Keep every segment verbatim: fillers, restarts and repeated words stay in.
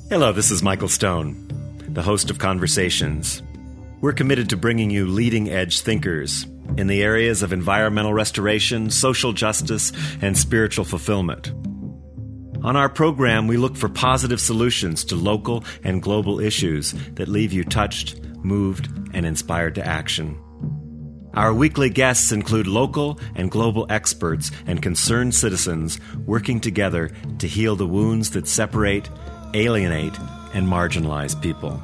Hello, this is Michael Stone, the host of Conversations. We're committed to bringing you leading-edge thinkers in the areas of environmental restoration, social justice, and spiritual fulfillment. On our program, we look for positive solutions to local and global issues that leave you touched, moved, and inspired to action. Our weekly guests include local and global experts and concerned citizens working together to heal the wounds that separate, alienate, and marginalize people.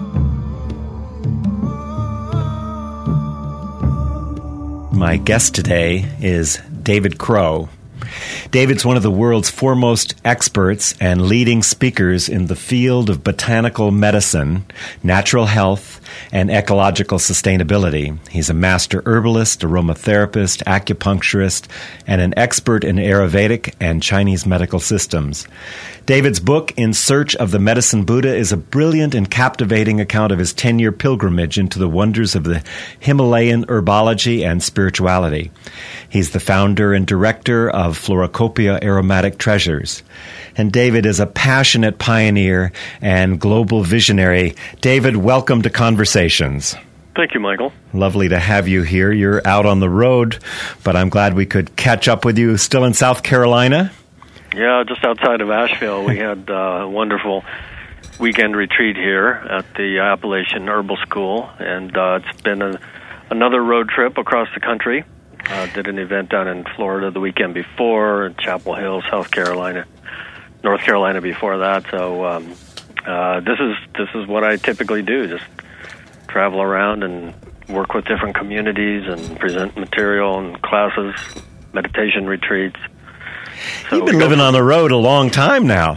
My guest today is David Crow. David's one of the world's foremost experts and leading speakers in the field of botanical medicine, natural health, and ecological sustainability. He's a master herbalist, aromatherapist, acupuncturist, and an expert in Ayurvedic and Chinese medical systems. David's book, In Search of the Medicine Buddha, is a brilliant and captivating account of his ten-year pilgrimage into the wonders of the Himalayan herbology and spirituality. He's the founder and director of Floracopia Aromatic Treasures. And David is a passionate pioneer and global visionary. David, welcome to Conversations. Thank you, Michael. Lovely to have you here. You're out on the road, but I'm glad we could catch up with you. Still in South Carolina? Yeah, just outside of Asheville. We had uh, a wonderful weekend retreat here at the Appalachian Herbal School, and uh, it's been a, another road trip across the country. Uh, did an event down in Florida the weekend before, in Chapel Hill, South Carolina, North Carolina before that. So um, uh, this is this is what I typically do: just travel around and work with different communities and present material and classes, meditation retreats. So You've been living on the road a long time now.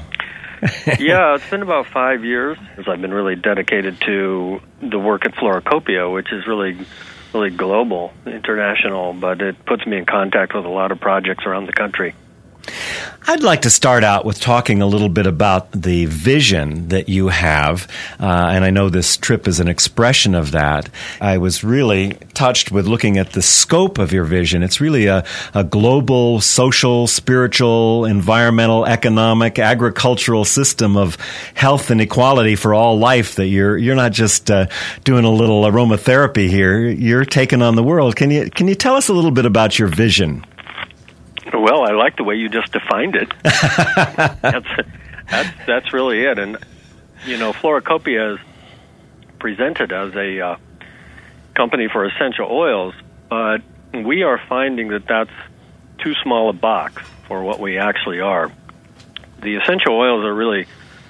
Yeah, it's been about five years as I've been really dedicated to the work at Floracopia, which is really. really global, international, but it puts me in contact with a lot of projects around the country. I'd like to start out with talking a little bit about the vision that you have, uh, and I know this trip is an expression of that. I was really touched with looking at the scope of your vision. It's really a, a global, social, spiritual, environmental, economic, agricultural system of health and equality for all life that you're you're not just uh, doing a little aromatherapy here. You're taking on the world. Can you can you tell us a little bit about your vision? Well, I like the way you just defined it. that's, that's that's really it. And, you know, Floracopia is presented as a uh, company for essential oils, but we are finding that that's too small a box for what we actually are. The essential oils are really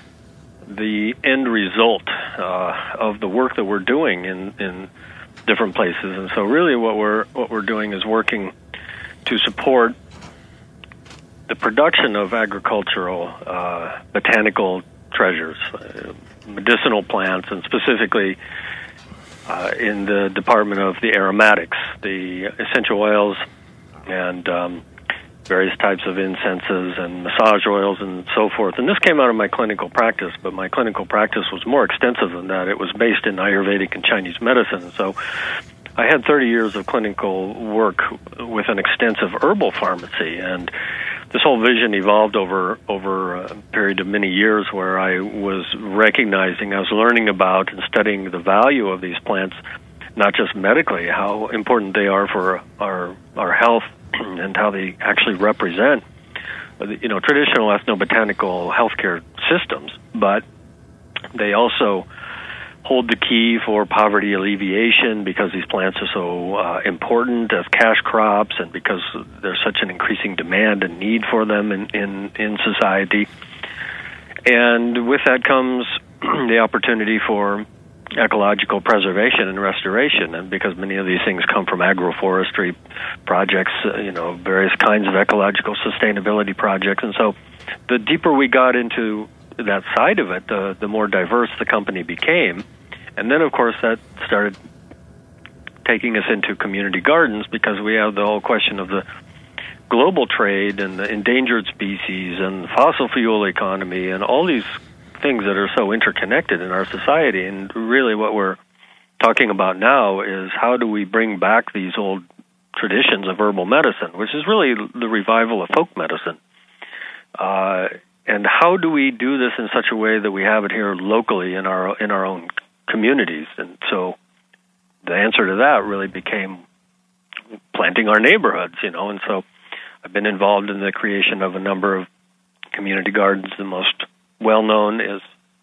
the end result uh, of the work that we're doing in, in different places. And so really what we're what we're doing is working to support the production of agricultural, uh, botanical treasures, uh, medicinal plants, and specifically uh, in the department of the aromatics, the essential oils, and um, various types of incenses and massage oils and so forth. And this came out of my clinical practice, but my clinical practice was more extensive than that. It was based in Ayurvedic and Chinese medicine. So I had thirty years of clinical work with an extensive herbal pharmacy, and this whole vision evolved over over a period of many years where I was recognizing, I was learning about and studying the value of these plants, not just medically, how important they are for our our health and how they actually represent, you know, traditional ethnobotanical healthcare systems, but they also hold the key for poverty alleviation because these plants are so uh, important as cash crops and because there's such an increasing demand and need for them in, in, in society. And with that comes the opportunity for ecological preservation and restoration, and because many of these things come from agroforestry projects, uh, you know, various kinds of ecological sustainability projects. And so the deeper we got into that side of it, the, the more diverse the company became. And then, of course, that started taking us into community gardens because we have the whole question of the global trade and the endangered species and the fossil fuel economy and all these things that are so interconnected in our society. And really what we're talking about now is how do we bring back these old traditions of herbal medicine, which is really the revival of folk medicine. Uh, and how do we do this in such a way that we have it here locally in our in our own communities? And so the answer to that really became planting our neighborhoods, you know. And so I've been involved in the creation of a number of community gardens. The most well-known is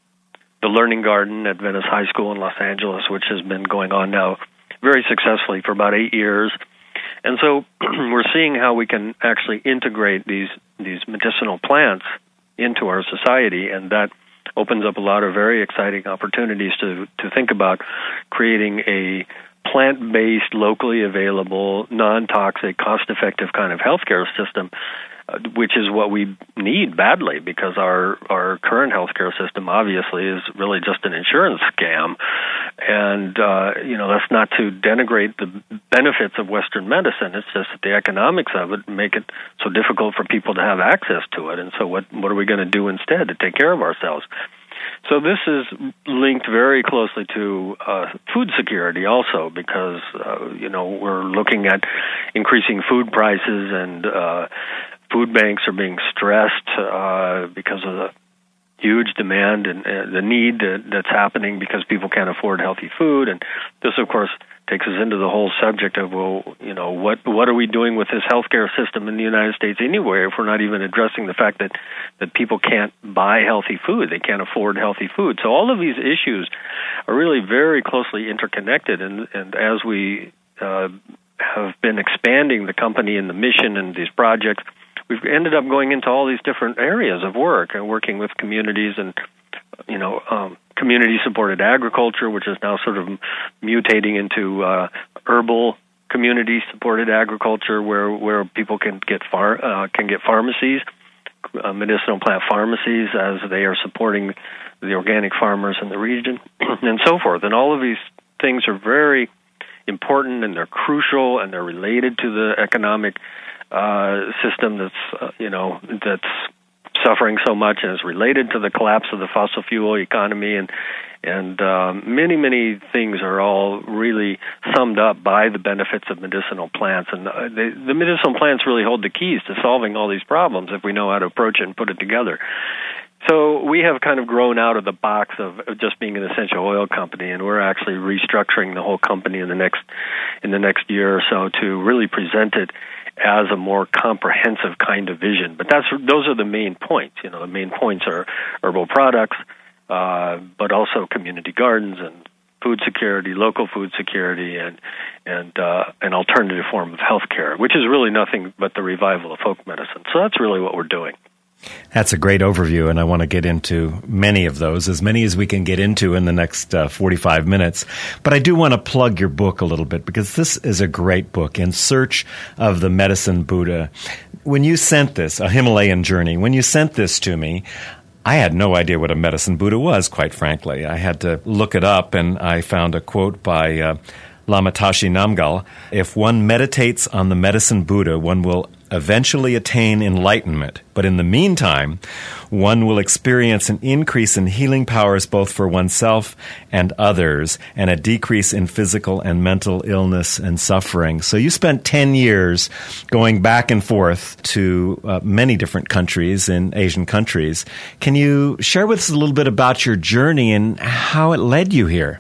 the Learning Garden at Venice High School in Los Angeles, which has been going on now very successfully for about eight years. And so we're seeing how we can actually integrate these these medicinal plants into our society, and that opens up a lot of very exciting opportunities to, to think about creating a plant-based, locally available, non-toxic, cost-effective kind of healthcare system, uh, which is what we need badly, because our, our current healthcare system obviously is really just an insurance scam. And, uh, you know, that's not to denigrate the benefits of Western medicine. It's just that the economics of it make it so difficult for people to have access to it. And so what, what are we going to do instead to take care of ourselves? So this is linked very closely to uh, food security also, because, uh, you know, we're looking at increasing food prices, and uh, food banks are being stressed uh, because of the huge demand and uh, the need that, that's happening because people can't afford healthy food. And this, of course, takes us into the whole subject of, well, you know, what what are we doing with this healthcare system in the United States anyway if we're not even addressing the fact that, that people can't buy healthy food, they can't afford healthy food. So all of these issues are really very closely interconnected, and, and as we uh, have been expanding the company and the mission and these projects, we've ended up going into all these different areas of work and working with communities and, you know, um, community-supported agriculture, which is now sort of mutating into uh, herbal community-supported agriculture, where where people can get far uh, can get pharmacies, uh, medicinal plant pharmacies, as they are supporting the organic farmers in the region, and so forth. And all of these things are very important, and they're crucial, and they're related to the economic uh, system that's uh, you know that's suffering so much, and is related to the collapse of the fossil fuel economy, and and um, many, many things are all really summed up by the benefits of medicinal plants. And uh, they, the medicinal plants really hold the keys to solving all these problems if we know how to approach it and put it together. So we have kind of grown out of the box of just being an essential oil company, and we're actually restructuring the whole company in the next in the next year or so to really present it as a more comprehensive kind of vision. But that's those are the main points. You know, the main points are herbal products, uh, but also community gardens and food security, local food security, and and uh, an alternative form of healthcare, which is really nothing but the revival of folk medicine. So that's really what we're doing. That's a great overview, and I want to get into many of those, as many as we can get into in the next uh, forty-five minutes. But I do want to plug your book a little bit, because this is a great book, In Search of the Medicine Buddha. When you sent this, A Himalayan Journey, when you sent this to me, I had no idea what a medicine Buddha was, quite frankly. I had to look it up, and I found a quote by uh, Lama Tashi Namgal. If one meditates on the medicine Buddha, one will eventually attain enlightenment. But in the meantime, one will experience an increase in healing powers both for oneself and others, and a decrease in physical and mental illness and suffering. So you spent ten years going back and forth to uh, many different countries in Asian countries. Can you share with us a little bit about your journey and how it led you here?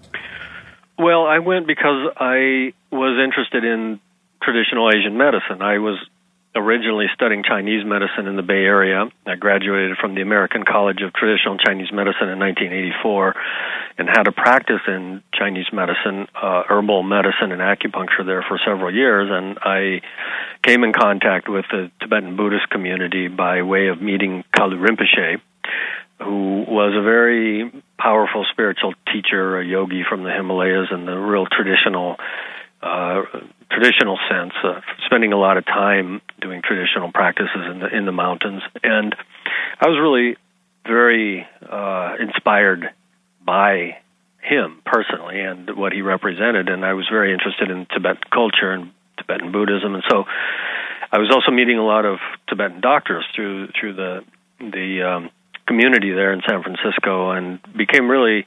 Well, I went because I was interested in traditional Asian medicine. I was originally studying Chinese medicine in the Bay Area. I graduated from the American College of Traditional Chinese Medicine in nineteen eighty-four and had a practice in Chinese medicine, uh, herbal medicine and acupuncture there for several years. And I came in contact with the Tibetan Buddhist community by way of meeting Kalu Rinpoche, who was a very powerful spiritual teacher, a yogi from the Himalayas in the real traditional uh, traditional sense, uh, spending a lot of time doing traditional practices in the in the mountains. And I was really very uh, inspired by him personally and what he represented, and I was very interested in Tibetan culture and Tibetan Buddhism. And so I was also meeting a lot of Tibetan doctors through through the the um, community there in San Francisco, and became really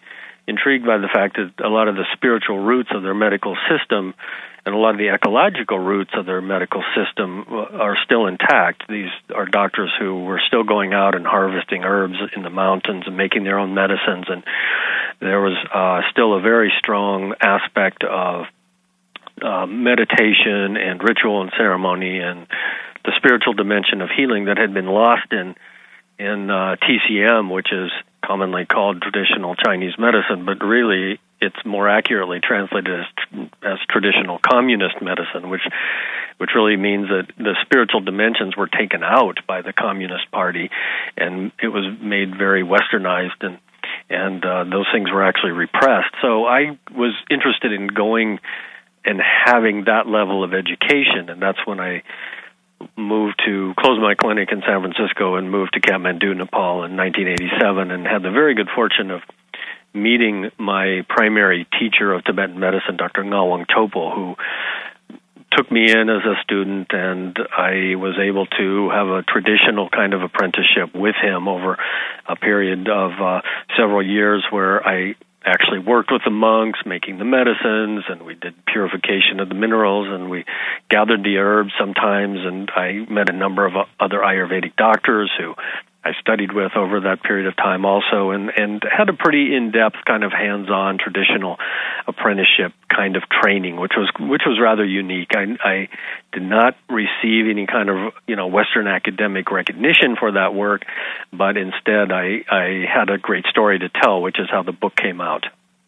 intrigued by the fact that a lot of the spiritual roots of their medical system and a lot of the ecological roots of their medical system are still intact. These are doctors who were still going out and harvesting herbs in the mountains and making their own medicines, and there was uh, still a very strong aspect of uh, meditation and ritual and ceremony and the spiritual dimension of healing that had been lost in in uh, T C M, which is commonly called traditional Chinese medicine, but really it's more accurately translated as, as traditional communist medicine, which which really means that the spiritual dimensions were taken out by the Communist Party, and it was made very westernized, and and uh, those things were actually repressed. So I was interested in going and having that level of education, and that's when I moved to close my clinic in San Francisco and moved to Kathmandu, Nepal in nineteen eighty-seven, and had the very good fortune of meeting my primary teacher of Tibetan medicine, Doctor Ngawang Topol, who took me in as a student, and I was able to have a traditional kind of apprenticeship with him over a period of uh, several years where I actually worked with the monks making the medicines, and we did purification of the minerals, and we gathered the herbs sometimes, and I met a number of other Ayurvedic doctors who I studied with over that period of time also, and, and had a pretty in-depth kind of hands-on traditional apprenticeship kind of training, which was which was rather unique. I, I did not receive any kind of you know Western academic recognition for that work, but instead I, I had a great story to tell, which is how the book came out.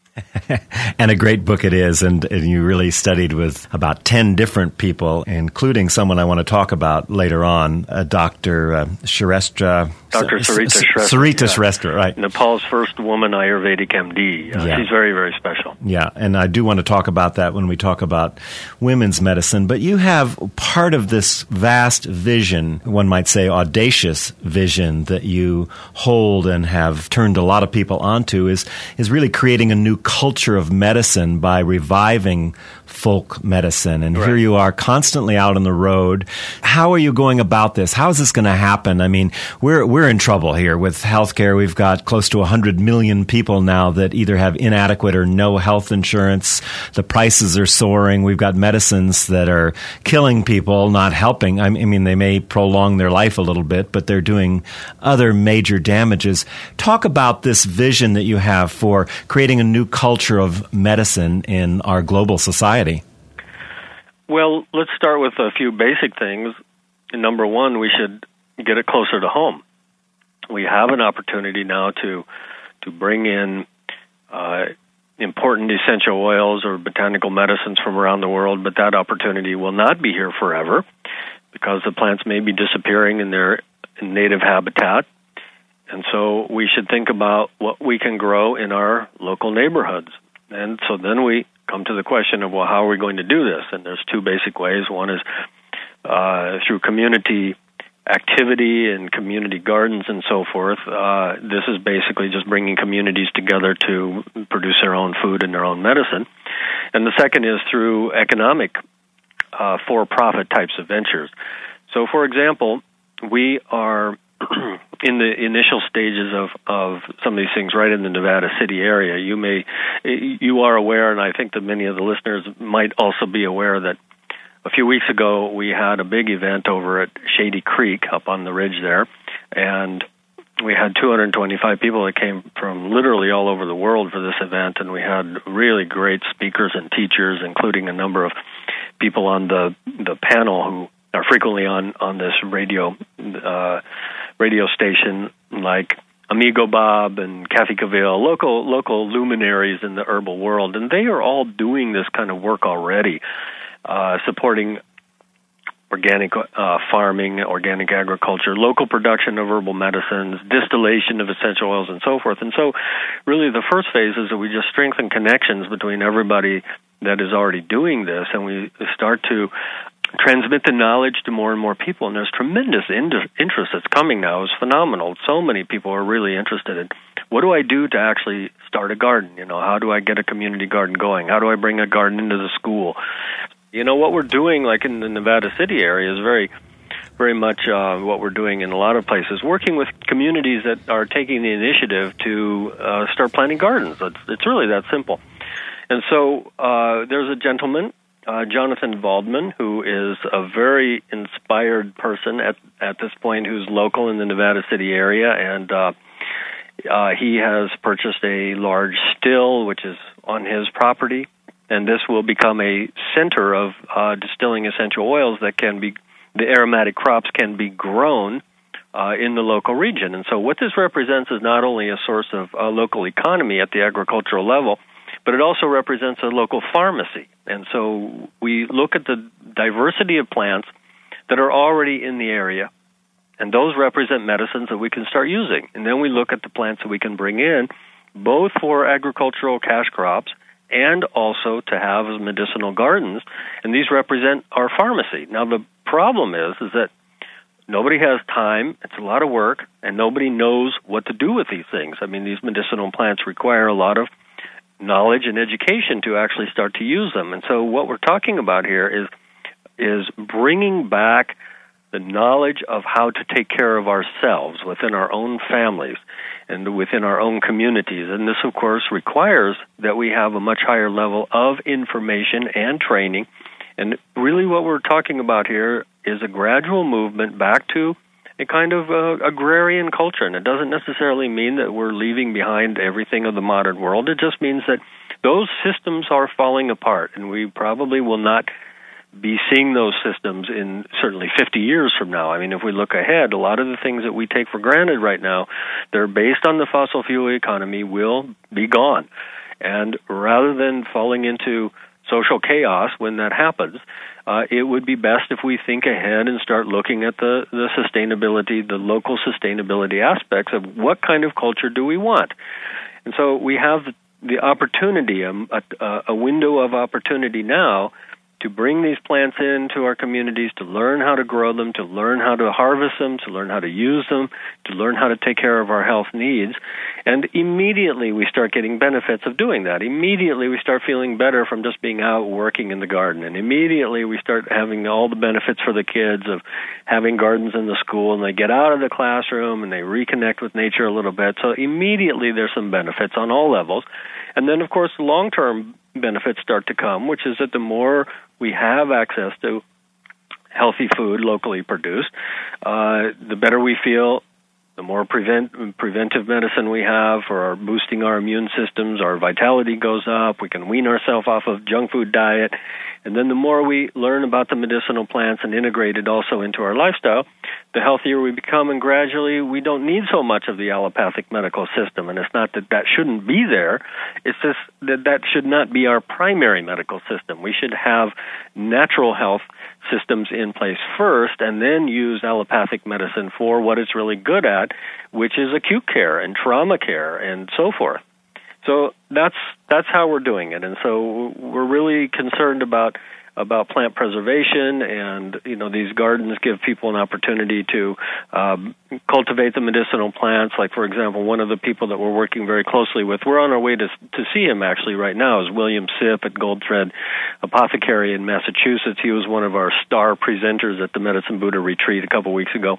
And a great book it is, and, and you really studied with about ten different people, including someone I want to talk about later on, uh, Doctor Uh, Shrestha. Doctor Sarita Shrestha. Sarita yeah. Shrestha, right. Nepal's first woman Ayurvedic M D. Uh, yeah. She's very, very special. Yeah, and I do want to talk about that when we talk about women's medicine, but you have part of this vast vision, one might say audacious vision, that you hold and have turned a lot of people onto, is, is really creating a new culture of medicine by reviving folk medicine. And right. Here you are constantly out on the road. How are you going about this? How is this going to happen? I mean, we're we're in trouble here with healthcare. We've got close to one hundred million people now that either have inadequate or no health insurance. The prices are soaring. We've got medicines that are killing people, not helping. I mean, they may prolong their life a little bit, but they're doing other major damages. Talk about this vision that you have for creating a new culture of medicine in our global society. Well, let's start with a few basic things. Number one, we should get it closer to home. We have an opportunity now to to bring in uh, important essential oils or botanical medicines from around the world, but that opportunity will not be here forever because the plants may be disappearing in their native habitat. And so we should think about what we can grow in our local neighborhoods. And so then we come to the question of, well, how are we going to do this? And there's two basic ways. One is uh, through community activity and community gardens and so forth. Uh, this is basically just bringing communities together to produce their own food and their own medicine. And the second is through economic uh, for-profit types of ventures. So, for example, we are in the initial stages of, of some of these things right in the Nevada City area. You may, you are aware, and I think that many of the listeners might also be aware, that a few weeks ago we had a big event over at Shady Creek up on the ridge there, and we had two hundred twenty-five people that came from literally all over the world for this event, and we had really great speakers and teachers, including a number of people on the the panel who are frequently on, on this radio uh, radio station, like Amigo Bob and Kathy Caville, local local luminaries in the herbal world, and they are all doing this kind of work already, uh, supporting organic uh, farming, organic agriculture, local production of herbal medicines, distillation of essential oils, and so forth. And so really the first phase is that we just strengthen connections between everybody that is already doing this, and we start to transmit the knowledge to more and more people. And there's tremendous in- interest that's coming now. It's phenomenal. So many people are really interested in, what do I do to actually start a garden? You know, how do I get a community garden going? How do I bring a garden into the school? You know, what we're doing, like in the Nevada City area, is very very much uh, what we're doing in a lot of places, working with communities that are taking the initiative to uh, start planting gardens. It's, it's really that simple. And so uh, there's a gentleman, uh, Jonathan Waldman, who is a very inspired person at, at this point, who's local in the Nevada City area, and uh, uh, he has purchased a large still, which is on his property, and this will become a center of uh, distilling essential oils that can be, the aromatic crops can be grown uh, in the local region. And so what this represents is not only a source of uh, local economy at the agricultural level, but it also represents a local pharmacy. And so we look at the diversity of plants that are already in the area, and those represent medicines that we can start using. And then we look at the plants that we can bring in, both for agricultural cash crops and also to have as medicinal gardens, and these represent our pharmacy. Now, the problem is, is that nobody has time, it's a lot of work, and nobody knows what to do with these things. I mean, these medicinal plants require a lot of knowledge and education to actually start to use them. And so what we're talking about here is is bringing back the knowledge of how to take care of ourselves within our own families and within our own communities. And this, of course, requires that we have a much higher level of information and training. And really what we're talking about here is a gradual movement back to a kind of uh, agrarian culture. And it doesn't necessarily mean that we're leaving behind everything of the modern world. It just means that those systems are falling apart, and we probably will not be seeing those systems in certainly fifty years from now. I mean, if we look ahead, a lot of the things that we take for granted right now, they're based on the fossil fuel economy, will be gone. And rather than falling into social chaos when that happens, uh, it would be best if we think ahead and start looking at the, the sustainability, the local sustainability aspects of what kind of culture do we want. And so we have the opportunity, a, a, a window of opportunity now to bring these plants into our communities, to learn how to grow them, to learn how to harvest them, to learn how to use them, to learn how to take care of our health needs. And immediately we start getting benefits of doing that. Immediately we start feeling better from just being out working in the garden. And immediately we start having all the benefits for the kids of having gardens in the school, and they get out of the classroom and they reconnect with nature a little bit. So immediately there's some benefits on all levels. And then, of course, long-term benefits start to come, which is that the more we have access to healthy food locally produced, uh, the better we feel, the more prevent, preventive medicine we have for our boosting our immune systems, our vitality goes up, we can wean ourselves off of junk food diet, and then the more we learn about the medicinal plants and integrate it also into our lifestyle, the healthier we become, and gradually we don't need so much of the allopathic medical system. And it's not that that shouldn't be there, it's just that that should not be our primary medical system. We should have natural health systems in place first and then use allopathic medicine for what it's really good at, which is acute care and trauma care and so forth. So that's that's how we're doing it. And so we're really concerned about about plant preservation, and you know, these gardens give people an opportunity to um, cultivate the medicinal plants. Like, for example, one of the people that we're working very closely with, we're on our way to to see him actually right now, is William Sipp at Gold Thread Apothecary in Massachusetts. He was one of our star presenters at the Medicine Buddha retreat a couple weeks ago,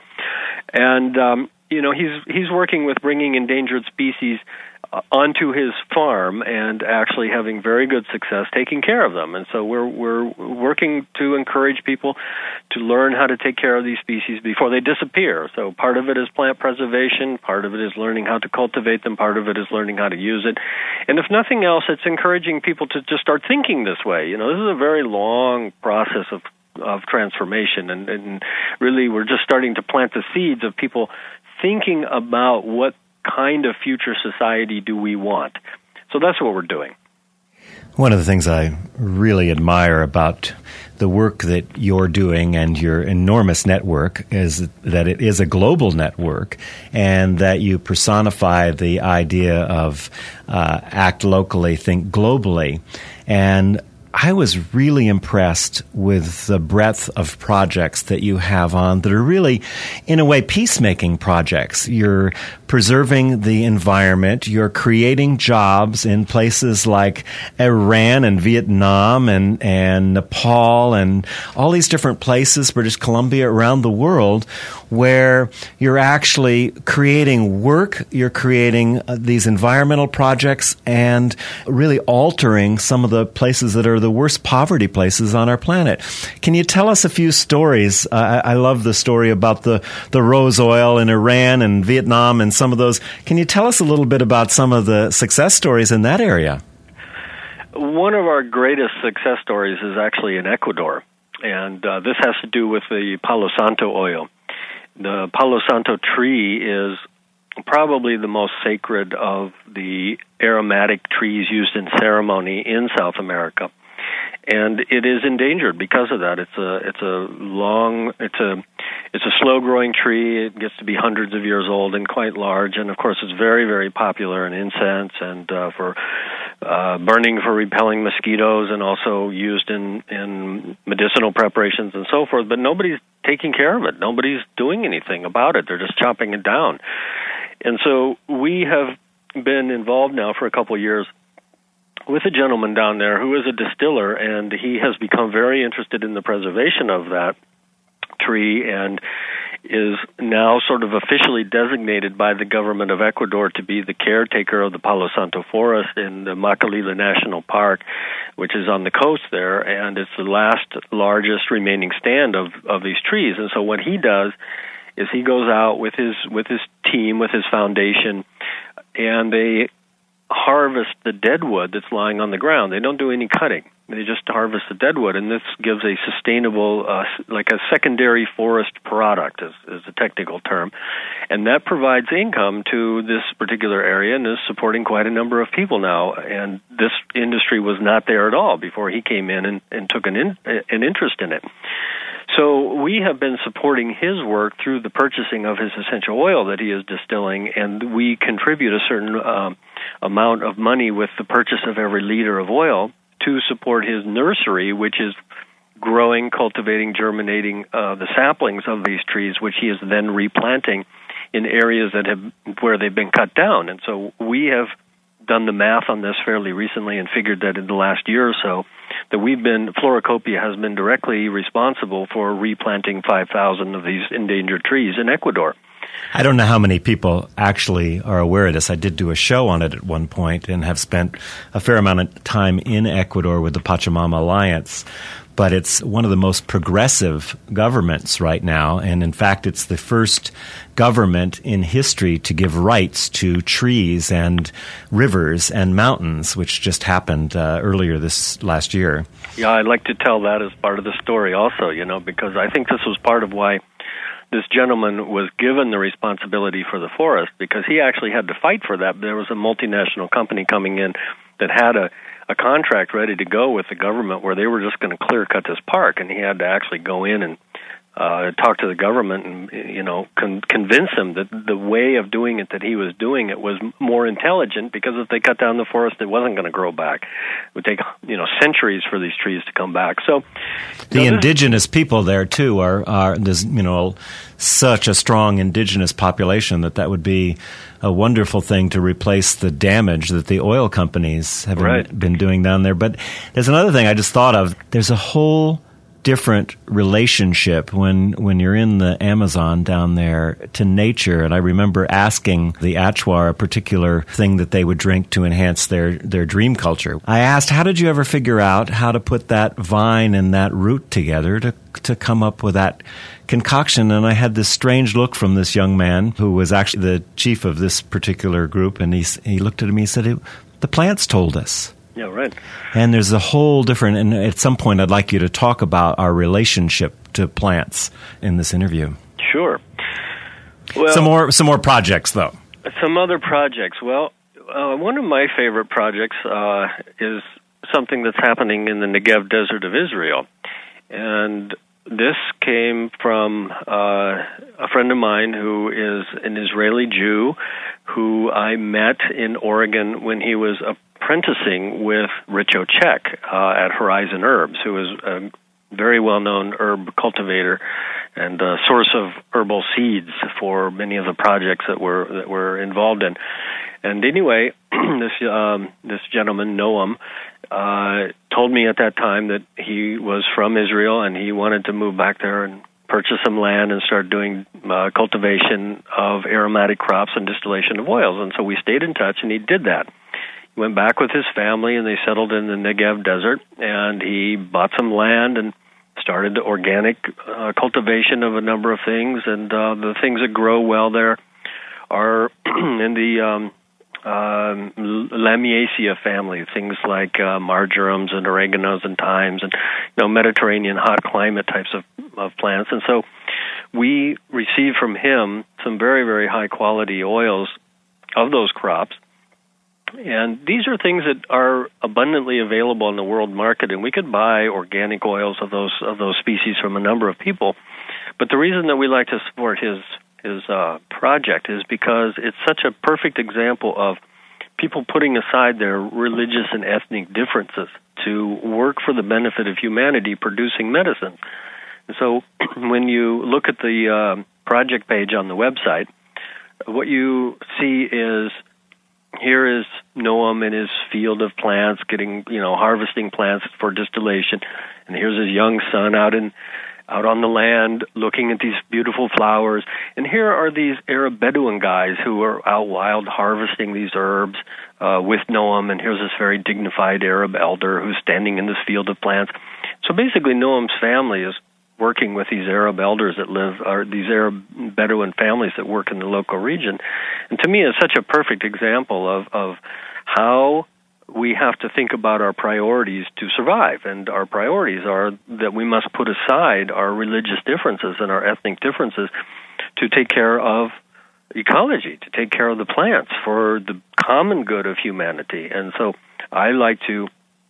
and um, you know, he's he's working with bringing endangered species onto his farm and actually having very good success taking care of them. And so we're we're working to encourage people to learn how to take care of these species before they disappear. So part of it is plant preservation, part of it is learning how to cultivate them, part of it is learning how to use it. And if nothing else, it's encouraging people to just start thinking this way. You know, this is a very long process of of transformation, and, and really we're just starting to plant the seeds of people thinking about what kind of future society do we want. So that's what we're doing. One of the things I really admire about the work that you're doing and your enormous network is that it is a global network, and that you personify the idea of uh, act locally, think globally. And I was really impressed with the breadth of projects that you have on that are really, in a way, peacemaking projects. You're preserving the environment. You're creating jobs in places like Iran and Vietnam and, and Nepal and all these different places, British Columbia, around the world, where you're actually creating work, you're creating uh, these environmental projects and really altering some of the places that are the worst poverty places on our planet. Can you tell us a few stories? Uh, I, I love the story about the, the rose oil in Iran and Vietnam and some of those. Can you tell us a little bit about some of the success stories in that area? One of our greatest success stories is actually in Ecuador, and uh, this has to do with the Palo Santo oil. The Palo Santo tree is probably the most sacred of the aromatic trees used in ceremony in South America. And it is endangered because of that. It's a it's a long it's a it's a slow growing tree. It gets to be hundreds of years old and quite large. And of course, it's very very popular in incense and uh, for uh, burning for repelling mosquitoes, and also used in in medicinal preparations and so forth. But nobody's taking care of it. Nobody's doing anything about it. They're just chopping it down. And so we have been involved now for a couple of years with a gentleman down there who is a distiller, and he has become very interested in the preservation of that tree and is now sort of officially designated by the government of Ecuador to be the caretaker of the Palo Santo forest in the Macalila National Park, which is on the coast there, and it's the last largest remaining stand of, of these trees. And so what he does is he goes out with his with his team, with his foundation, and they harvest the dead wood that's lying on the ground. They don't do any cutting. They just harvest the dead wood, and this gives a sustainable, uh, like a secondary forest product, is, is a technical term, and that provides income to this particular area and is supporting quite a number of people now. And this industry was not there at all before he came in and, and took an in, an interest in it. So we have been supporting his work through the purchasing of his essential oil that he is distilling, and we contribute a certain uh, amount of money with the purchase of every liter of oil to support his nursery, which is growing, cultivating, germinating uh, the saplings of these trees, which he is then replanting in areas that have where they've been cut down. And so we have done the math on this fairly recently and figured that in the last year or so that we've been, Floracopia has been directly responsible for replanting five thousand of these endangered trees in Ecuador. I don't know how many people actually are aware of this. I did do a show on it at one point and have spent a fair amount of time in Ecuador with the Pachamama Alliance. But it's one of the most progressive governments right now, and in fact, it's the first government in history to give rights to trees and rivers and mountains, which just happened uh, earlier this last year. Yeah, I'd like to tell that as part of the story also, you know, because I think this was part of why this gentleman was given the responsibility for the forest, because he actually had to fight for that. There was a multinational company coming in that had a a contract ready to go with the government where they were just going to clear cut this park, and he had to actually go in and uh, talk to the government and, you know, con- convince them that the way of doing it that he was doing it was more intelligent, because if they cut down the forest, it wasn't going to grow back. It would take, you know, centuries for these trees to come back. So the you know, indigenous people there too are are there's you know such a strong indigenous population that that would be a wonderful thing to replace the damage that the oil companies have right. been, been doing down there. But there's another thing I just thought of. There's a whole different relationship when when you're in the Amazon down there to nature. And I remember asking the Achuar a particular thing that they would drink to enhance their, their dream culture. I asked, how did you ever figure out how to put that vine and that root together to to come up with that concoction? And I had this strange look from this young man who was actually the chief of this particular group, and he he looked at me and said, the plants told us. Yeah, right. And there's a whole different, and at some point I'd like you to talk about our relationship to plants in this interview. Sure. Well, some more some more projects, though. Some other projects. Well, uh, one of my favorite projects uh, is something that's happening in the Negev Desert of Israel. And this came from uh, a friend of mine who is an Israeli Jew who I met in Oregon when he was a apprenticing with Rich Ocek uh, at Horizon Herbs, who is a very well-known herb cultivator and a source of herbal seeds for many of the projects that we're that we're involved in. And anyway, this um, this gentleman Noam uh, told me at that time that he was from Israel and he wanted to move back there and purchase some land and start doing uh, cultivation of aromatic crops and distillation of oils. And so we stayed in touch, and he did that. He went back with his family, and they settled in the Negev desert, and he bought some land and started organic uh, cultivation of a number of things. And uh, the things that grow well there are in the um, uh, Lamiaceae family, things like uh, marjorams and oreganos and thymes and, you know, Mediterranean hot climate types of, of plants. And so we received from him some very, very high-quality oils of those crops. And these are things that are abundantly available in the world market, and we could buy organic oils of those of those species from a number of people. But the reason that we like to support his his uh, project is because it's such a perfect example of people putting aside their religious and ethnic differences to work for the benefit of humanity, producing medicine. And so when you look at the uh, project page on the website, what you see is, here is Noam in his field of plants, getting, you know, harvesting plants for distillation, and here's his young son out in, out on the land looking at these beautiful flowers. And here are these Arab Bedouin guys who are out wild harvesting these herbs uh, with Noam, and here's this very dignified Arab elder who's standing in this field of plants. So basically, Noam's family is working with these Arab elders that live, or these Arab Bedouin families that work in the local region. And to me, it's such a perfect example of, of how we have to think about our priorities to survive. And our priorities are that we must put aside our religious differences and our ethnic differences to take care of ecology, to take care of the plants for the common good of humanity. And so I like to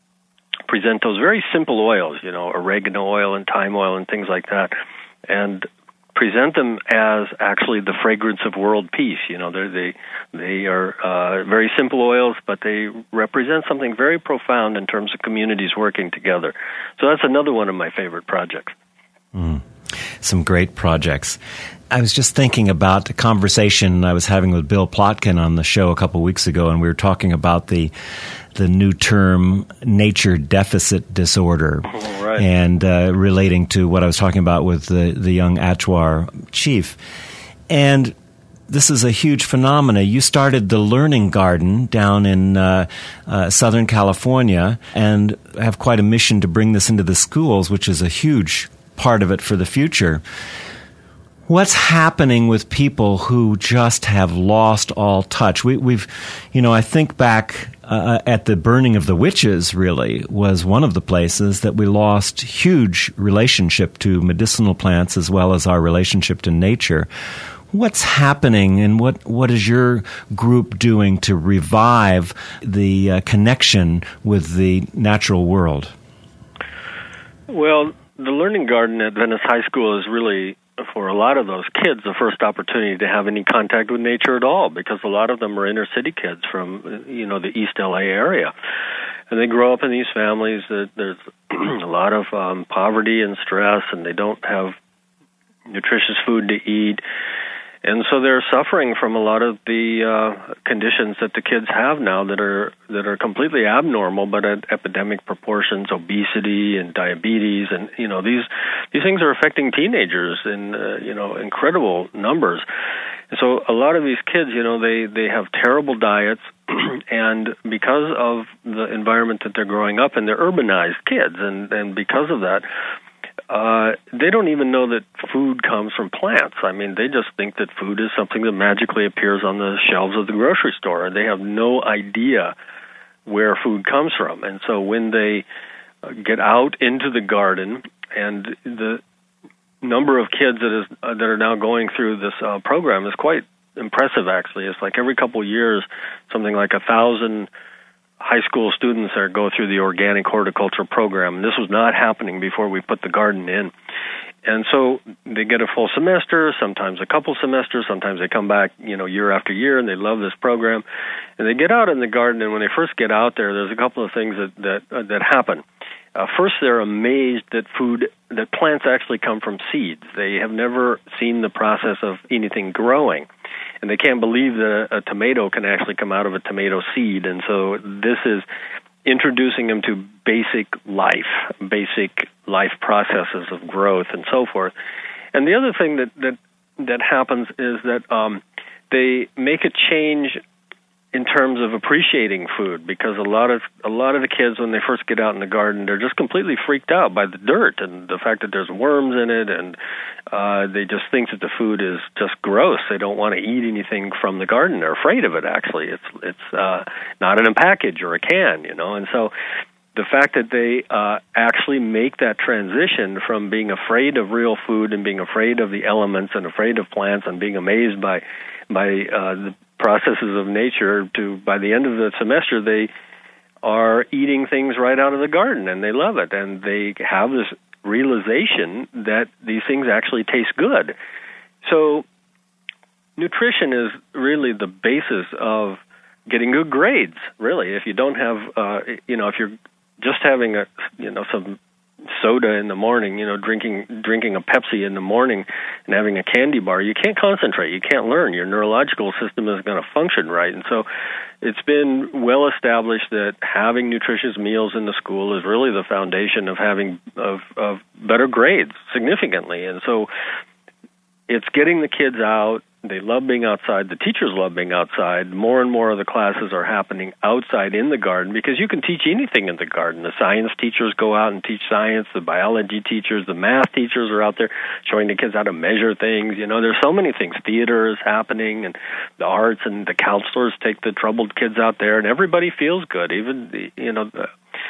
present those very simple oils, you know, oregano oil and thyme oil and things like that, and present them as actually the fragrance of world peace. You know, they're, they they are uh, very simple oils, but they represent something very profound in terms of communities working together. So that's another one of my favorite projects. Mm. Some great projects. I was just thinking about a conversation I was having with Bill Plotkin on the show a couple weeks ago, and we were talking about the the new term nature deficit disorder, oh, right. and uh, relating to what I was talking about with the, the young Atwar chief. And this is a huge phenomenon. You started the Learning Garden down in uh, uh, Southern California and have quite a mission to bring this into the schools, which is a huge part of it for the future. What's happening with people who just have lost all touch? We, we've, you know, I think back uh, at the burning of the witches, really, was one of the places that we lost huge relationship to medicinal plants as well as our relationship to nature. What's happening, and what, what is your group doing to revive the uh, connection with the natural world? Well, the Learning Garden at Venice High School is really, for a lot of those kids, the first opportunity to have any contact with nature at all, because a lot of them are inner city kids from, you know, the East L A area. And they grow up in these families that there's a lot of um, poverty and stress, and they don't have nutritious food to eat. And so they're suffering from a lot of the uh, conditions that the kids have now that are that are completely abnormal, but at epidemic proportions: obesity and diabetes, and you know these these things are affecting teenagers in uh, you know incredible numbers. And so a lot of these kids, you know, they they have terrible diets, and because of the environment that they're growing up in, they're urbanized kids, and and because of that, Uh, they don't even know that food comes from plants. I mean, they just think that food is something that magically appears on the shelves of the grocery store, and they have no idea where food comes from. And so when they uh, get out into the garden, and the number of kids that is uh, that are now going through this uh, program is quite impressive, actually. It's like every couple of years, something like a thousand high school students are go through the organic horticulture program. And this was not happening before we put the garden in. and so they get a full semester, sometimes a couple semesters, sometimes they come back, you know, year after year, and they love this program. And they get out in the garden, and when they first get out there, there's a couple of things that that, uh, that happen. Uh, first, they're amazed that food, that plants actually come from seeds. They have never seen the process of anything growing, and they can't believe that a, a tomato can actually come out of a tomato seed. And so this is introducing them to basic life, basic life processes of growth and so forth. And the other thing that that, that happens is that um, they make a change in terms of appreciating food, because a lot of a lot of the kids, when they first get out in the garden, they're just completely freaked out by the dirt and the fact that there's worms in it, and uh, they just think that the food is just gross. They don't want to eat anything from the garden. They're afraid of it. Actually, it's it's uh, not in a package or a can, you know. And so the fact that they uh, actually make that transition from being afraid of real food and being afraid of the elements and afraid of plants and being amazed by by uh, the processes of nature to, by the end of the semester, they are eating things right out of the garden, and they love it. And they have this realization that these things actually taste good. So nutrition is really the basis of getting good grades, really. If you don't have, uh, you know, if you're just having a, you know, some soda in the morning, you know, drinking drinking a Pepsi in the morning and having a candy bar, you can't concentrate, you can't learn. Your neurological system isn't going to function right. And so it's been well established that having nutritious meals in the school is really the foundation of having of, of better grades significantly. And so it's getting the kids out. They love being outside. The teachers love being outside. More and more of the classes are happening outside in the garden, because you can teach anything in the garden. The science teachers go out and teach science. The biology teachers, the math teachers are out there showing the kids how to measure things. You know, there's so many things. Theater is happening, and the arts, and the counselors take the troubled kids out there, and everybody feels good, even, the, you know, the,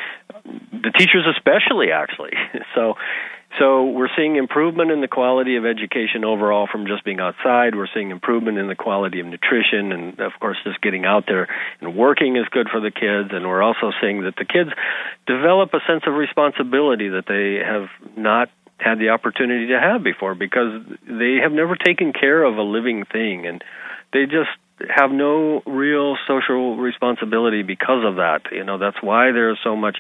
the teachers especially, actually. So So we're seeing improvement in the quality of education overall from just being outside. We're seeing improvement in the quality of nutrition, and, of course, just getting out there and working is good for the kids. And we're also seeing that the kids develop a sense of responsibility that they have not had the opportunity to have before, because they have never taken care of a living thing, and they just have no real social responsibility because of that. You know, that's why there's so much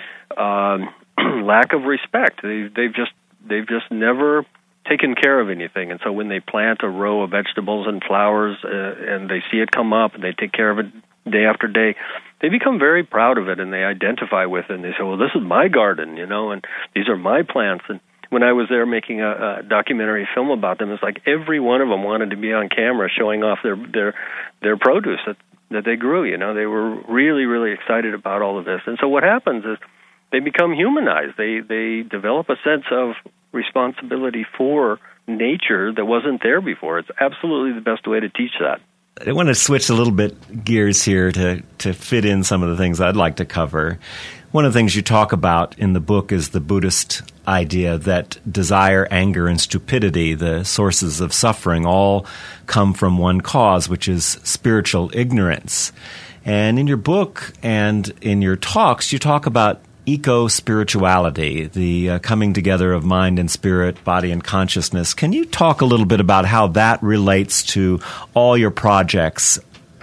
um, lack of respect. They, they've just they've just never taken care of anything, and so when they plant a row of vegetables and flowers, uh, and they see it come up, and they take care of it day after day, they become very proud of it, and they identify with it, and they say, well, this is my garden, you know, and these are my plants. And when I was there making a, a documentary film about them, it's like every one of them wanted to be on camera showing off their their their produce that, that they grew, you know. They were really, really excited about all of this. And so what happens is they become humanized. They they develop a sense of responsibility for nature that wasn't there before. It's absolutely the best way to teach that. I want to switch a little bit gears here to, to fit in some of the things I'd like to cover. One of the things you talk about in the book is the Buddhist idea that desire, anger, and stupidity, the sources of suffering, all come from one cause, which is spiritual ignorance. And in your book and in your talks, you talk about eco-spirituality, the uh, coming together of mind and spirit, body and consciousness. Can you talk a little bit about how that relates to all your projects?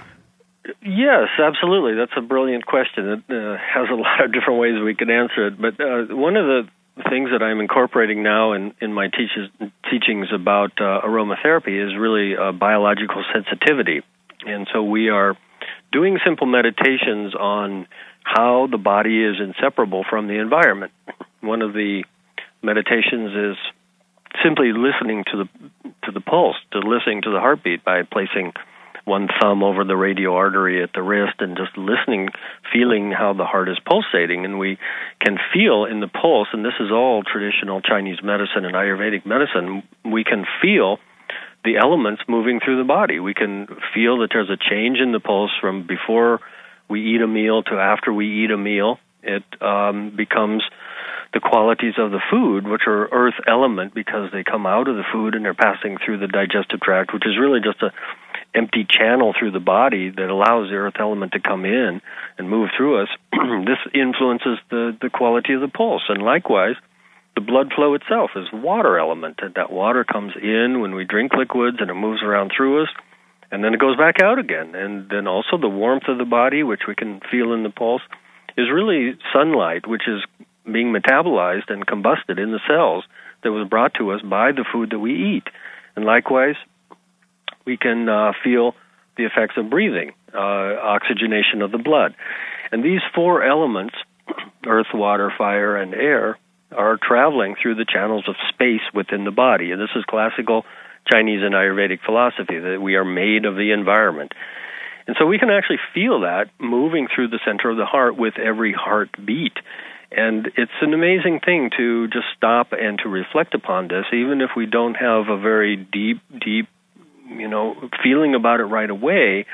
Yes, absolutely. That's a brilliant question. It uh, has a lot of different ways we could answer it. But uh, one of the things that I'm incorporating now in, in my teaches, teachings about uh, aromatherapy is really uh, biological sensitivity. And so we are doing simple meditations on how the body is inseparable from the environment. One of the meditations is simply listening to the to the pulse, to listening to the heartbeat by placing one thumb over the radial artery at the wrist and just listening, feeling how the heart is pulsating. And we can feel in the pulse, and this is all traditional Chinese medicine and Ayurvedic medicine, we can feel the elements moving through the body. We can feel that there's a change in the pulse from before we eat a meal to after we eat a meal. It um, becomes the qualities of the food, which are earth element because they come out of the food and they're passing through the digestive tract, which is really just a empty channel through the body that allows the earth element to come in and move through us. This influences the, the quality of the pulse. And likewise, the blood flow itself is water element, and that water comes in when we drink liquids and it moves around through us, and then it goes back out again. And then also the warmth of the body, which we can feel in the pulse, is really sunlight, which is being metabolized and combusted in the cells that was brought to us by the food that we eat. And likewise, we can uh, feel the effects of breathing, uh, oxygenation of the blood. And these four elements, earth, water, fire, and air, are traveling through the channels of space within the body. And this is classical Chinese and Ayurvedic philosophy, that we are made of the environment. And so we can actually feel that moving through the center of the heart with every heartbeat. And it's an amazing thing to just stop and to reflect upon this, even if we don't have a very deep, deep, you know, feeling about it right away.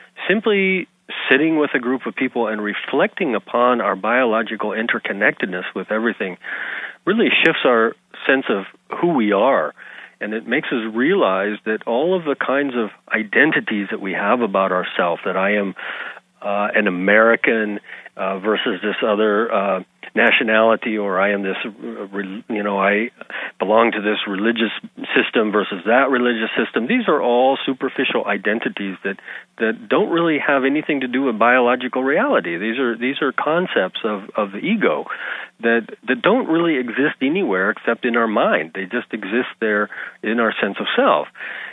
Simply sitting with a group of people and reflecting upon our biological interconnectedness with everything really shifts our sense of who we are. And it makes us realize that all of the kinds of identities that we have about ourselves, that I am uh, an American uh, versus this other uh, nationality, or I am this, you know, I belong to this religious system versus that religious system. These are all superficial identities that, that don't really have anything to do with biological reality. These are these are concepts of, of the ego that that don't really exist anywhere except in our mind. They just exist there in our sense of self,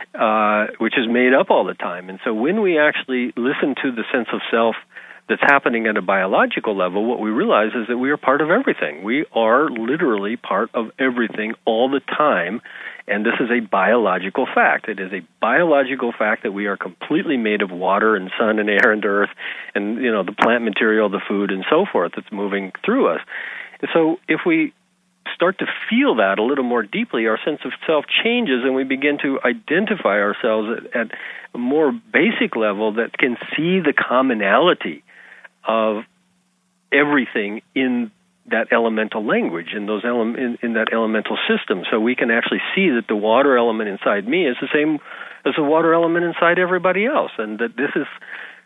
uh, which is made up all the time. And so when we actually listen to the sense of self that's happening at a biological level, what we realize is that we are part of everything. We are literally part of everything all the time, and this is a biological fact. It is a biological fact that we are completely made of water and sun and air and earth and, you know, the plant material, the food, and so forth that's moving through us. And so if we start to feel that a little more deeply, our sense of self changes, and we begin to identify ourselves at, at a more basic level that can see the commonality of everything in that elemental language, in those ele- in, in that elemental system. So we can actually see that the water element inside me is the same as the water element inside everybody else, and that this is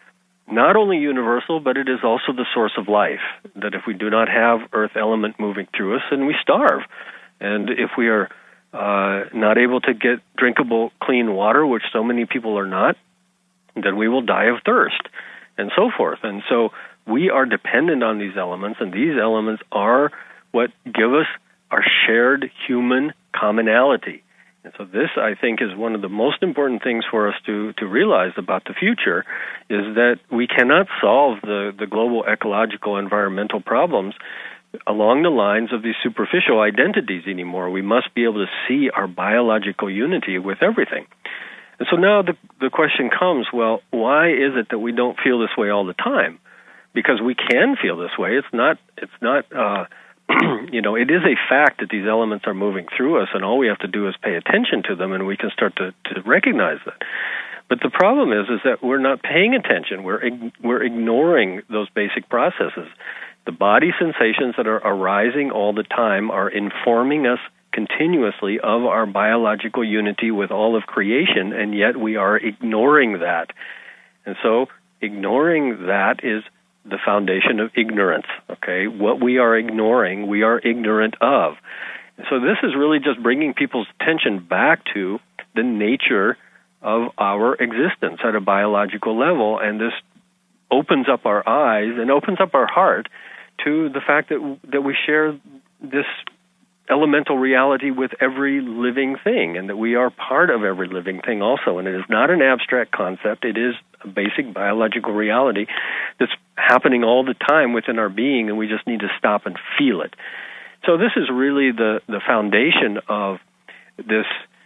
not only universal, but it is also the source of life, that if we do not have earth element moving through us, then we starve. And if we are uh, not able to get drinkable, clean water, which so many people are not, then we will die of thirst, and so forth. And so we are dependent on these elements, and these elements are what give us our shared human commonality. And so this, I think, is one of the most important things for us to, to realize about the future, is that we cannot solve the, the global ecological environmental problems along the lines of these superficial identities anymore. We must be able to see our biological unity with everything. And so now the, the question comes, well, why is it that we don't feel this way all the time? Because we can feel this way. It's not, it's not, uh, you know, it is a fact that these elements are moving through us, and all we have to do is pay attention to them, and we can start to, to recognize that. But the problem is, is that we're not paying attention. We're ig- we're ignoring those basic processes. The body sensations that are arising all the time are informing us continuously of our biological unity with all of creation, and yet we are ignoring that. And so ignoring that is the foundation of ignorance, okay? What we are ignoring, we are ignorant of. So this is really just bringing people's attention back to the nature of our existence at a biological level, and this opens up our eyes and opens up our heart to the fact that that we share this elemental reality with every living thing, and that we are part of every living thing also. And it is not an abstract concept. It is a basic biological reality that's happening all the time within our being, and we just need to stop and feel it. So this is really the, the foundation of this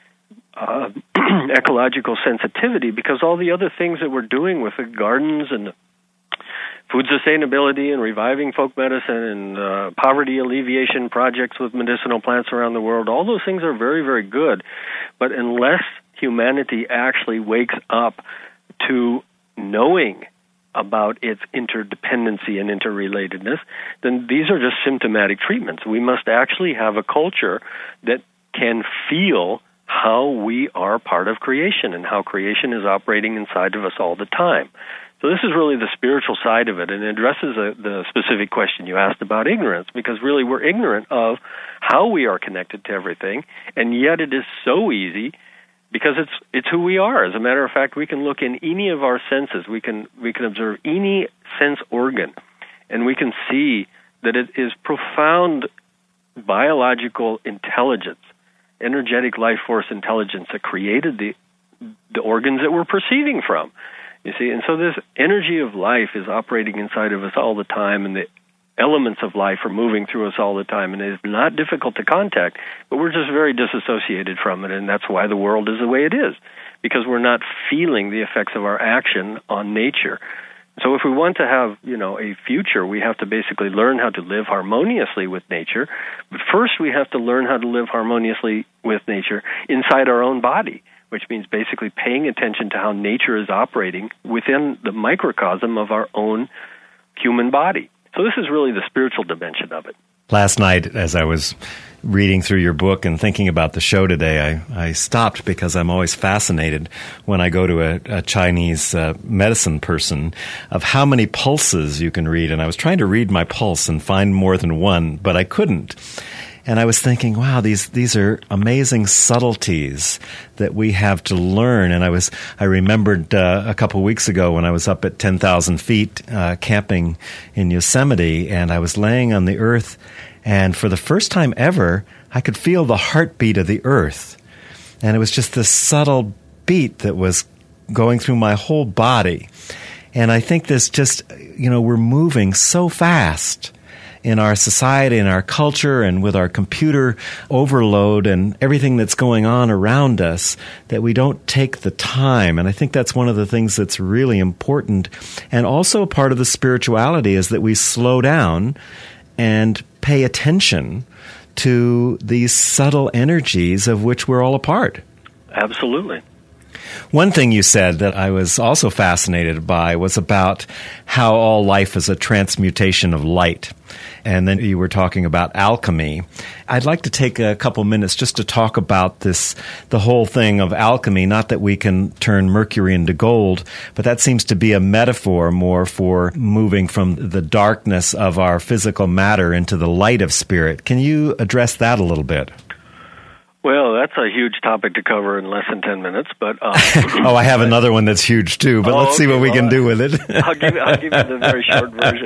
uh, ecological sensitivity, because all the other things that we're doing with the gardens and food sustainability and reviving folk medicine and uh, poverty alleviation projects with medicinal plants around the world, all those things are very, very good. But unless humanity actually wakes up to knowing about its interdependency and interrelatedness, then these are just symptomatic treatments. We must actually have a culture that can feel how we are part of creation and how creation is operating inside of us all the time. So this is really the spiritual side of it, and it addresses a, the specific question you asked about ignorance, because really we're ignorant of how we are connected to everything, and yet it is so easy because it's it's who we are. As a matter of fact, we can look in any of our senses. We can we can observe any sense organ, and we can see that it is profound biological intelligence, energetic life force intelligence that created the the organs that we're perceiving from. You see, and so this energy of life is operating inside of us all the time, and the elements of life are moving through us all the time, and it is not difficult to contact, but we're just very disassociated from it, and that's why the world is the way it is, because we're not feeling the effects of our action on nature. So if we want to have, you know, a future, we have to basically learn how to live harmoniously with nature, but first we have to learn how to live harmoniously with nature inside our own body, which means basically paying attention to how nature is operating within the microcosm of our own human body. So this is really the spiritual dimension of it. Last night, as I was reading through your book and thinking about the show today, I, I stopped because I'm always fascinated when I go to a, a Chinese uh, medicine person of how many pulses you can read. And I was trying to read my pulse and find more than one, but I couldn't. And I was thinking, wow, these these are amazing subtleties that we have to learn. And I was I remembered uh, a couple of weeks ago when I was up at ten thousand feet uh, camping in Yosemite, and I was laying on the earth, and for the first time ever, I could feel the heartbeat of the earth. And it was just this subtle beat that was going through my whole body. And I think this just, you know, we're moving so fast in our society, in our culture, and with our computer overload and everything that's going on around us, that we don't take the time. And I think that's one of the things that's really important. And also a part of the spirituality is that we slow down and pay attention to these subtle energies of which we're all a part. Absolutely. One thing you said that I was also fascinated by was about how all life is a transmutation of light. And then you were talking about alchemy. I'd like to take a couple minutes just to talk about this, the whole thing of alchemy, not that we can turn mercury into gold, but that seems to be a metaphor more for moving from the darkness of our physical matter into the light of spirit. Can you address that a little bit? Well, that's a huge topic to cover in less than ten minutes, but... Um, oh, I have another one that's huge, too, but oh, let's see okay, what we well, can do with it. I'll, give, I'll give you the very short version.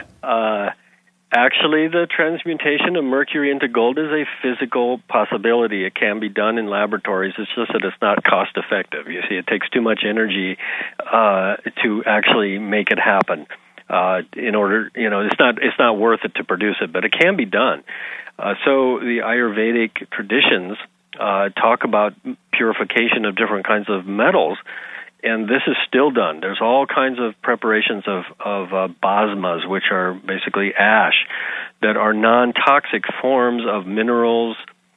Uh, actually, the transmutation of mercury into gold is a physical possibility. It can be done in laboratories. It's just that it's not cost-effective. You see, it takes too much energy uh, to actually make it happen. Uh, in order, you know, it's not it's not worth it to produce it, but it can be done. Uh, so the Ayurvedic traditions uh, talk about purification of different kinds of metals, and this is still done. There's all kinds of preparations of, of uh, basmas, which are basically ash, that are non-toxic forms of minerals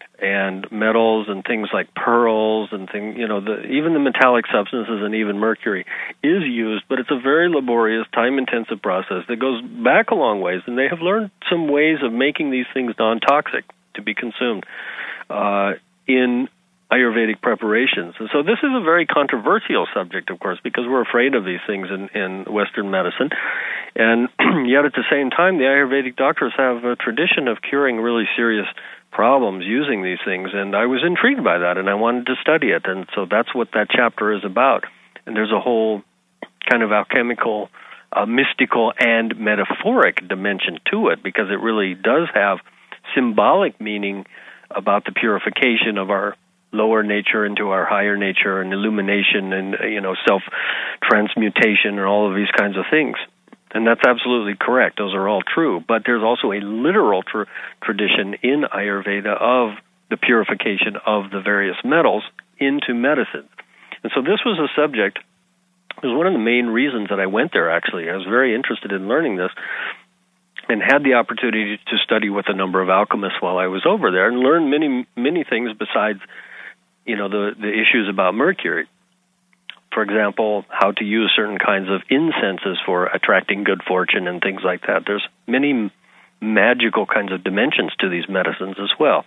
and metals and things like pearls and things, you know, the, even the metallic substances and even mercury is used, but it's a very laborious, time-intensive process that goes back a long ways, and they have learned some ways of making these things non-toxic to be consumed uh, in Ayurvedic preparations. And so this is a very controversial subject, of course, because we're afraid of these things in, in Western medicine. And yet at the same time, the Ayurvedic doctors have a tradition of curing really serious problems using these things, and I was intrigued by that, and I wanted to study it, and so that's what that chapter is about. And there's a whole kind of alchemical, uh, mystical, and metaphoric dimension to it, because it really does have symbolic meaning about the purification of our lower nature into our higher nature, and illumination, and, you know, self-transmutation, and all of these kinds of things. And that's absolutely correct. Those are all true. But there's also a literal tr- tradition in Ayurveda of the purification of the various metals into medicine. And so this was a subject, it was one of the main reasons that I went there, actually. I was very interested in learning this and had the opportunity to study with a number of alchemists while I was over there and learn many, many things besides, you know, the, the issues about mercury. For example, how to use certain kinds of incenses for attracting good fortune and things like that. There's many magical kinds of dimensions to these medicines as well.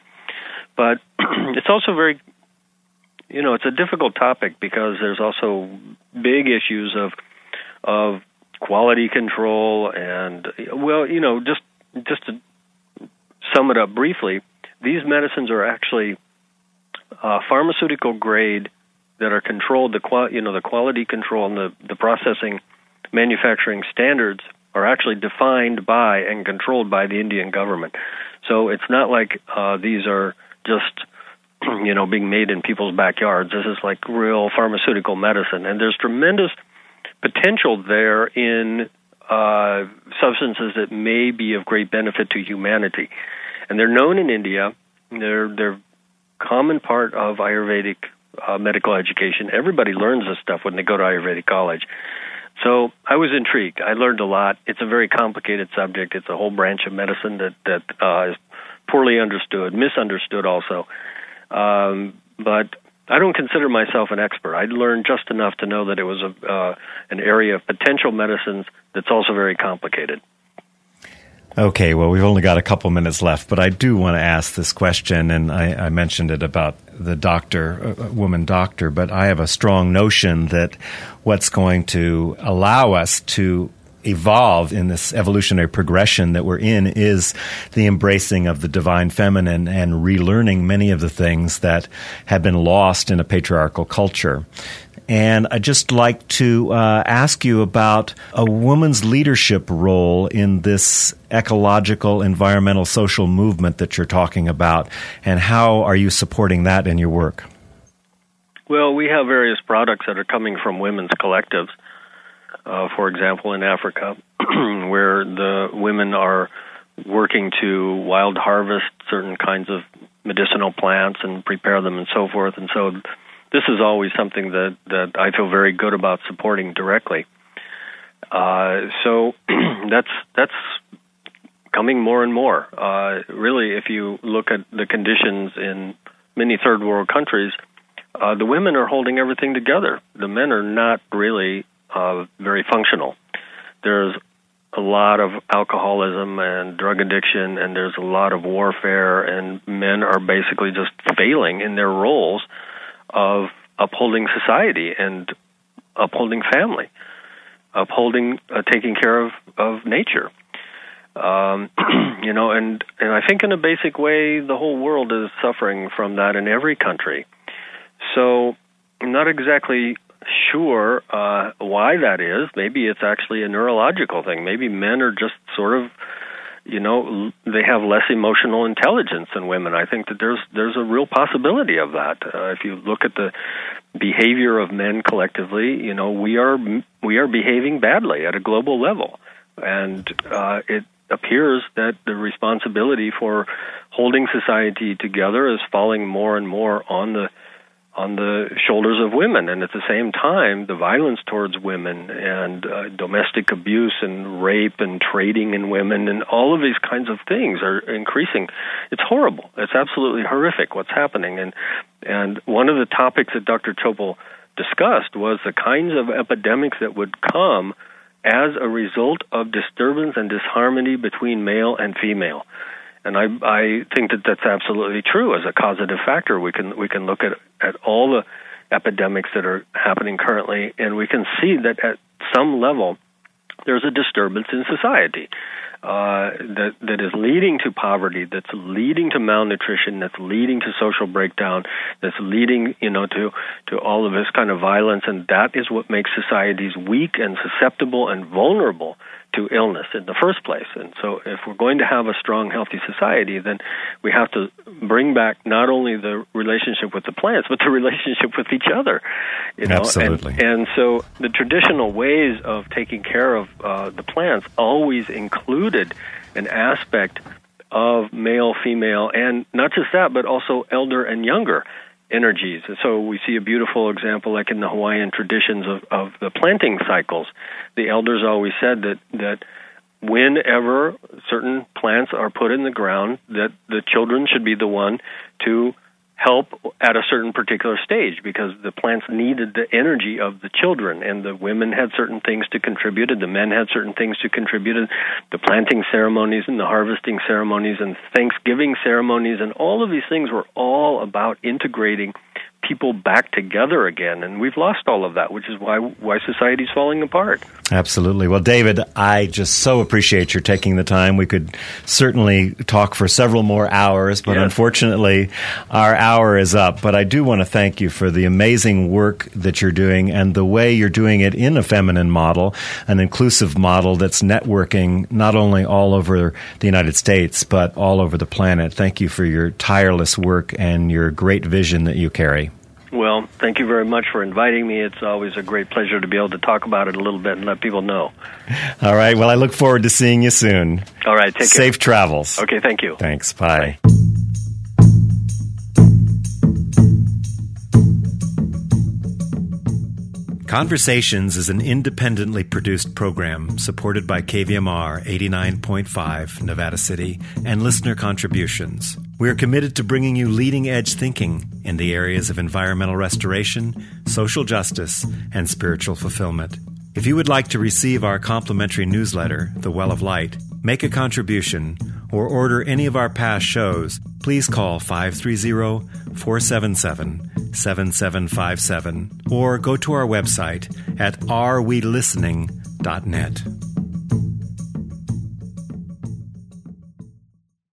But it's also very, you know, it's a difficult topic because there's also big issues of of quality control and, well, you know, just just to sum it up briefly, these medicines are actually uh, pharmaceutical grade that are controlled. The qual, you know, the quality control and the, the processing, manufacturing standards are actually defined by and controlled by the Indian government. So it's not like uh, these are just, you know, being made in people's backyards. This is like real pharmaceutical medicine, and there's tremendous potential there in uh, substances that may be of great benefit to humanity. And they're known in India. They're they're common part of Ayurvedic uh, medical education. Everybody learns this stuff when they go to Ayurvedic college. So I was intrigued. I learned a lot. It's a very complicated subject. It's a whole branch of medicine that that uh, is poorly understood, misunderstood also. Um, but I don't consider myself an expert. I learned just enough to know that it was a, uh, an area of potential medicines that's also very complicated. Okay, well, we've only got a couple minutes left, but I do want to ask this question, and I, I mentioned it about the doctor, a woman doctor, but I have a strong notion that what's going to allow us to evolve in this evolutionary progression that we're in is the embracing of the divine feminine and relearning many of the things that have been lost in a patriarchal culture. And I'd just like to uh, ask you about a woman's leadership role in this ecological, environmental, social movement that you're talking about, and how are you supporting that in your work? Well, we have various products that are coming from women's collectives. Uh, for example, in Africa, where the women are working to wild harvest certain kinds of medicinal plants and prepare them and so forth. And so this is always something that, that I feel very good about supporting directly. Uh, so that's that's coming more and more. Uh, really, if you look at the conditions in many third world countries, uh, the women are holding everything together. The men are not really uh, very functional. There's a lot of alcoholism and drug addiction, and there's a lot of warfare, and men are basically just failing in their roles of upholding society and upholding family, upholding, uh, taking care of, of nature. Um, you know, and, and I think in a basic way, the whole world is suffering from that in every country. So I'm not exactly sure uh, why that is. Maybe it's actually a neurological thing. Maybe men are just sort of, you know, they have less emotional intelligence than women. I think that there's there's a real possibility of that. Uh, if you look at the behavior of men collectively, you know, we are we are behaving badly at a global level, and uh, it appears that the responsibility for holding society together is falling more and more on the on the shoulders of women, and at the same time, the violence towards women and uh, domestic abuse and rape and trading in women and all of these kinds of things are increasing. It's horrible. It's absolutely horrific what's happening. And and one of the topics that Doctor Topol discussed was the kinds of epidemics that would come as a result of disturbance and disharmony between male and female. And I, I think that that's absolutely true as a causative factor. We can we can look at, at all the epidemics that are happening currently, and we can see that at some level there's a disturbance in society uh, that that is leading to poverty, that's leading to malnutrition, that's leading to social breakdown, that's leading, you know, to to all of this kind of violence, and that is what makes societies weak and susceptible and vulnerable to illness in the first place. And so if we're going to have a strong, healthy society, then we have to bring back not only the relationship with the plants, but the relationship with each other. You know? Absolutely. And, and so the traditional ways of taking care of uh, the plants always included an aspect of male, female, and not just that, but also elder and younger energies. And so we see a beautiful example like in the Hawaiian traditions of, of the planting cycles. The elders always said that, that whenever certain plants are put in the ground, that the children should be the one to help at a certain particular stage, because the plants needed the energy of the children, and the women had certain things to contribute, and the men had certain things to contribute. And the planting ceremonies and the harvesting ceremonies and Thanksgiving ceremonies and all of these things were all about integrating people back together again, and we've lost all of that, which is why why society's falling apart. Absolutely. Well, David, I just so appreciate your taking the time. We could certainly talk for several more hours, but yes. Unfortunately, our hour is up. But I do want to thank you for the amazing work that you're doing and the way you're doing it in a feminine model, an inclusive model that's networking not only all over the United States, but all over the planet. Thank you for your tireless work and your great vision that you carry. Well, thank you very much for inviting me. It's always a great pleasure to be able to talk about it a little bit and let people know. All right. Well, I look forward to seeing you soon. All right. Take care. Safe travels. Okay. Thank you. Thanks. Bye. Bye. Conversations is an independently produced program supported by K V M R eighty-nine point five Nevada City and listener contributions. We are committed to bringing you leading-edge thinking in the areas of environmental restoration, social justice, and spiritual fulfillment. If you would like to receive our complimentary newsletter, The Well of Light, make a contribution, or order any of our past shows, please call five three zero, four seven seven, seven seven five seven or go to our website at are we listening dot net.